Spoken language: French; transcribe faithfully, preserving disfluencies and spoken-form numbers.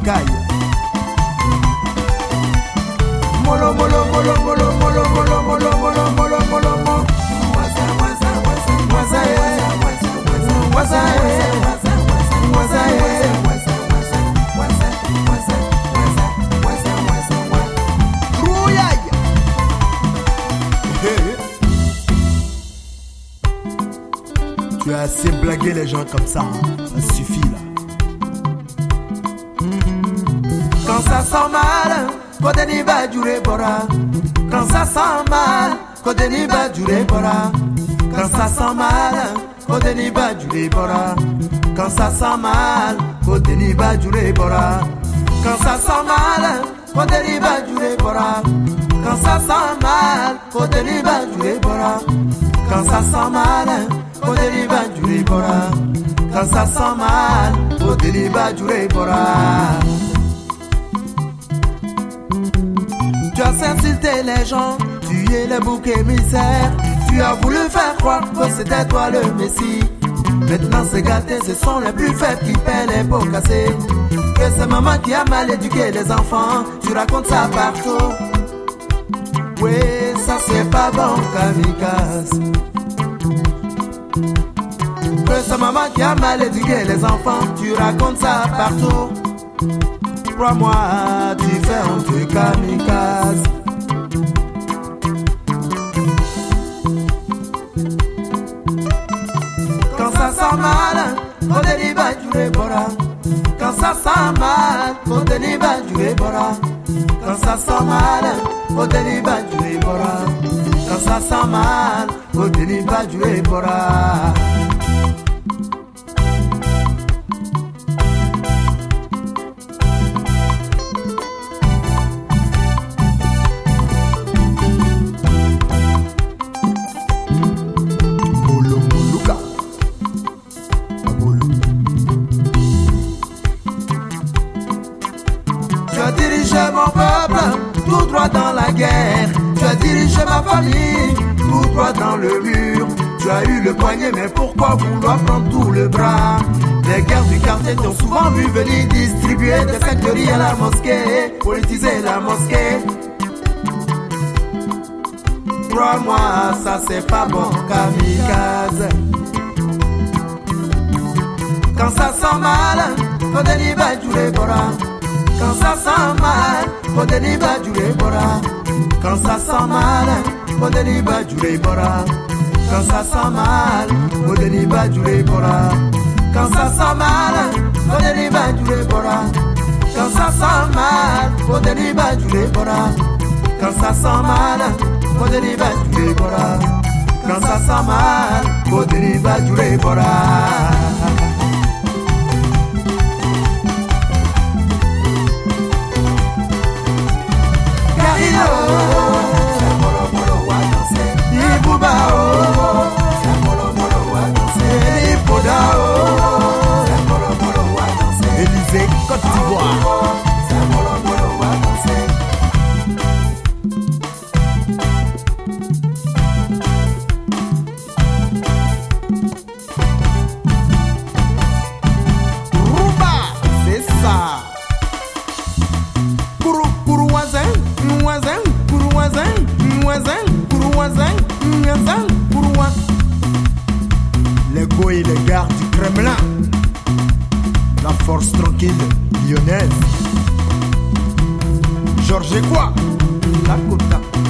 racaille. Molo molo molo molo molo molo molo molo molo molo molo. Waza waza waza waza waza waza waza waza. Rouillaille. Tu as assez blagué les gens comme ça, hein? Ça suffit là. Quand ça sent mal, Kodeni va durer bora. Quand ça sent mal, Kodeni va durer bora. Quand ça sent mal, Kodeni va durer bora. Quand ça sent mal, Kodeni va durer bora. Quand ça sent mal, Kodeni va durer bora. Quand ça sent mal, Kodeni va durer bora. Quand ça sent mal, Kodeni va durer bora. Quand ça sent mal, Kodeni va durer bora. Tu as insulté les gens, tu es le bouc émissaire. Tu as voulu faire croire que c'était toi le messie. Maintenant c'est gâté, ce sont les plus faibles qui paient les pots cassés. Que c'est maman qui a mal éduqué les enfants, tu racontes ça partout. Oui, ça c'est pas bon, kamikaze. Que c'est maman qui a mal éduqué les enfants, tu racontes ça partout. Crois-moi, tu fais un truc kamikaze. Quand ça sent mal, Kodeni va durer bora. Quand ça sent mal, Kodeni va durer bora. Quand ça sent mal, Kodeni va durer bora. Quand ça sent mal, Kodeni va durer bora. Tu as dirigé mon peuple tout droit dans la guerre. Tu as dirigé ma famille tout droit dans le mur. Tu as eu le poignet, mais pourquoi vouloir prendre tout le bras? Les guerres du quartier t'ont souvent vu venir distribuer des factories à la mosquée, politiser la mosquée. Crois-moi, ça c'est pas bon, kamikaze. Quand ça sent mal, Kodeni va durer bora. Quand ça sent mal, Kodeni va durer bora. Quand ça sent mal, Kodeni va durer bora. Quand ça sent mal, Kodeni va durer bora. Quand ça sent mal, Kodeni va durer bora. Quand ça sent mal, Kodeni va durer bora. Quand ça sent mal, Kodeni va durer bora. Quand ça sent mal, Kodeni va durer bora. Élysée, Côte d'Ivoire. Rumba, c'est ça. Kourou, kourou, voisin, voisin, kourou, voisin, voisin, kourou, voisin, voisin, kourou, voisin. Les go et les gardes du Kremlin. La force tranquille lyonnaise. Georges quoi? La Côte.